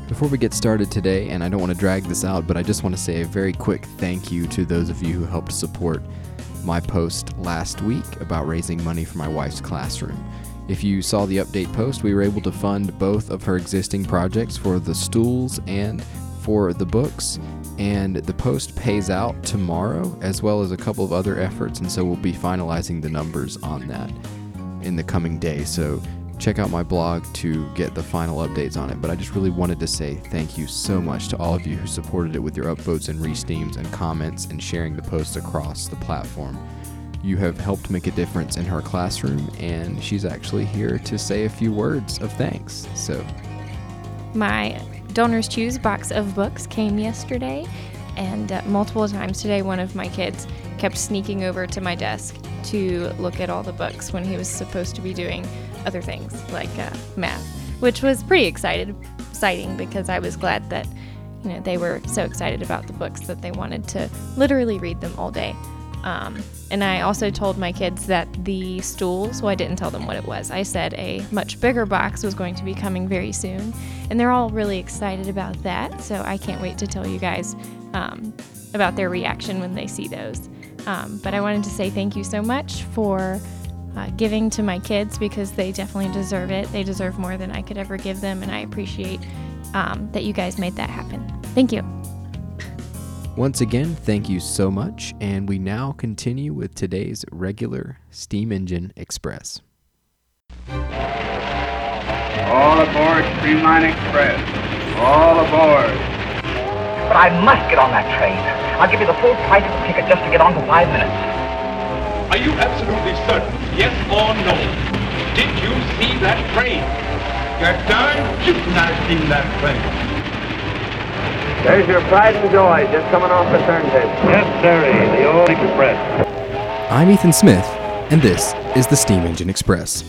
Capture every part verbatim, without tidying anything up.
Before we get started today, and I don't want to drag this out, but I just want to say a very quick thank you to those of you who helped support my post last week about raising money for my wife's classroom. If you saw the update post, we were able to fund both of her existing projects for the stools and for the books, and the post pays out tomorrow, as well as a couple of other efforts, and so we'll be finalizing the numbers on that in the coming days. So check out my blog to get the final updates on it. But I just really wanted to say thank you so much to all of you who supported it with your upvotes and resteams and comments and sharing the post across the platform. You have helped make a difference in her classroom, and she's actually here to say a few words of thanks. So, my Donors Choose box of books came yesterday, and uh, multiple times today one of my kids kept sneaking over to my desk to look at all the books when he was supposed to be doing other things like uh, math, which was pretty excited, exciting because I was glad that you know they were so excited about the books that they wanted to literally read them all day. Um, and I also told my kids that the stools, well, I didn't tell them what it was. I said a much bigger box was going to be coming very soon, and they're all really excited about that. So I can't wait to tell you guys um, about their reaction when they see those. Um, but I wanted to say thank you so much for uh, giving to my kids, because they definitely deserve it. They deserve more than I could ever give them, and I appreciate um, that you guys made that happen. Thank you. once again, thank you so much, and we now continue with today's regular Steam Engine Express. All aboard Streamline Express. All aboard. But I must get on that train. I'll give you the full price of the ticket just to get on for five minutes. Are you absolutely certain, yes or no? Did you see that train? You're darn shooting I've seen that train. There's your pride and joy just coming off the turntable. Yes, sirree, the old express. I'm Ethan Smith, and this is the Steam Engine Express.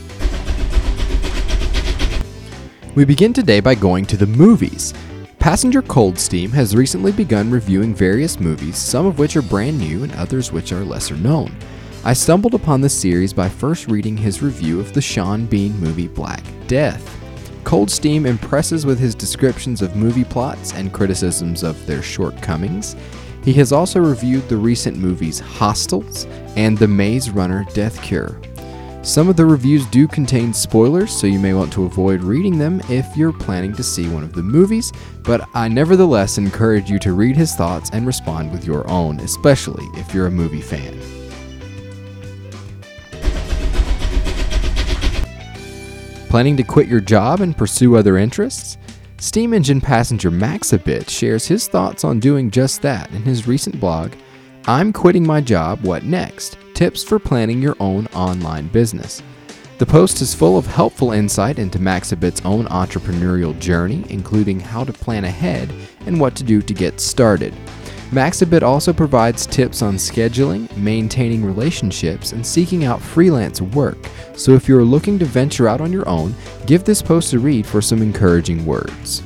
We begin today by going to the movies. Passenger Coldsteam has recently begun reviewing various movies, some of which are brand new and others which are lesser known. I stumbled upon this series by first reading his review of the Sean Bean movie Black Death. Coldsteam impresses with his descriptions of movie plots and criticisms of their shortcomings. He has also reviewed the recent movies Hostiles and The Maze Runner Death Cure. Some of the reviews do contain spoilers, so you may want to avoid reading them if you're planning to see one of the movies, but I nevertheless encourage you to read his thoughts and respond with your own, especially if you're a movie fan. Planning to quit your job and pursue other interests? Steam Engine passenger Maxabit shares his thoughts on doing just that in his recent blog, I'm Quitting My Job, What Next? Tips for Planning Your Own Online Business. The post is full of helpful insight into Maxabit's own entrepreneurial journey, including how to plan ahead and what to do to get started. Maxabit also provides tips on scheduling, maintaining relationships, and seeking out freelance work. So if you're looking to venture out on your own, give this post a read for some encouraging words.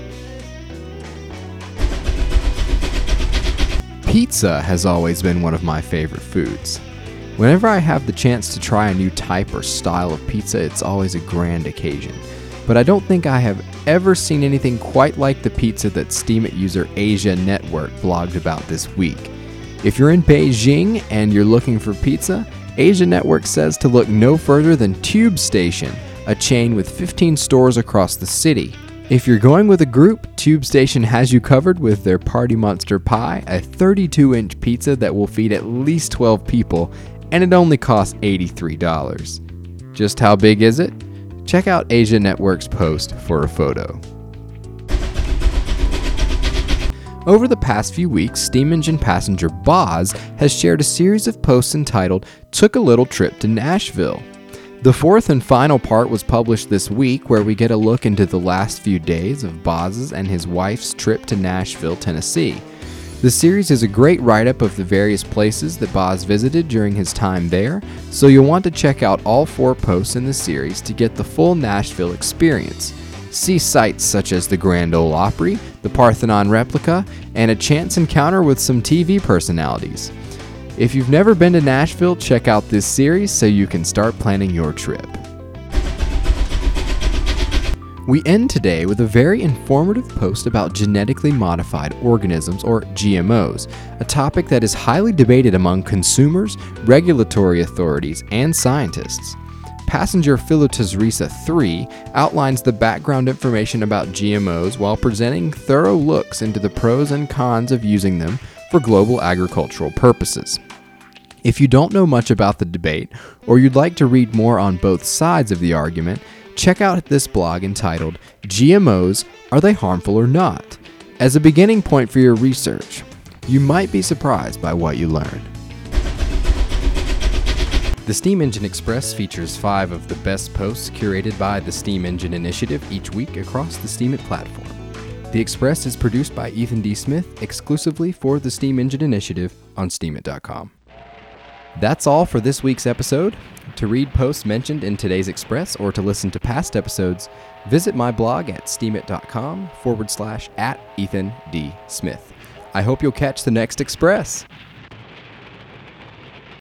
Pizza has always been one of my favorite foods. Whenever I have the chance to try a new type or style of pizza, it's always a grand occasion. But I don't think I have ever seen anything quite like the pizza that Steemit user Asia Network blogged about this week. If you're in Beijing and you're looking for pizza, Asia Network says to look no further than Tube Station, a chain with fifteen stores across the city. If you're going with a group, Tube Station has you covered with their Party Monster Pie, a thirty-two inch pizza that will feed at least twelve people, and it only costs eighty-three dollars. Just how big is it? Check out Asia Network's post for a photo. Over the past few weeks, Steam Engine passenger Boz has shared a series of posts entitled Took a Little Trip to Nashville. The fourth and final part was published this week, where we get a look into the last few days of Boz's and his wife's trip to Nashville, Tennessee. The series is a great write-up of the various places that Boz visited during his time there, so you'll want to check out all four posts in the series to get the full Nashville experience. See sites such as the Grand Ole Opry, the Parthenon replica, and a chance encounter with some T V personalities. If you've never been to Nashville, check out this series so you can start planning your trip. We end today with a very informative post about genetically modified organisms, or G M Os, a topic that is highly debated among consumers, regulatory authorities, and scientists. Passenger Philotesrisa three outlines the background information about G M Os while presenting thorough looks into the pros and cons of using them for global agricultural purposes. If you don't know much about the debate, or you'd like to read more on both sides of the argument, check out this blog entitled, G M Os, Are They Harmful or Not? As a beginning point for your research. You might be surprised by what you learn. The Steam Engine Express features five of the best posts curated by the Steam Engine Initiative each week across the Steemit platform. The Express is produced by Ethan D. Smith exclusively for the Steam Engine Initiative on steemit dot com. That's all for this week's episode. To read posts mentioned in today's Express or to listen to past episodes, visit my blog at steemit dot com forward slash at Ethan D. Smith. I hope you'll catch the next Express.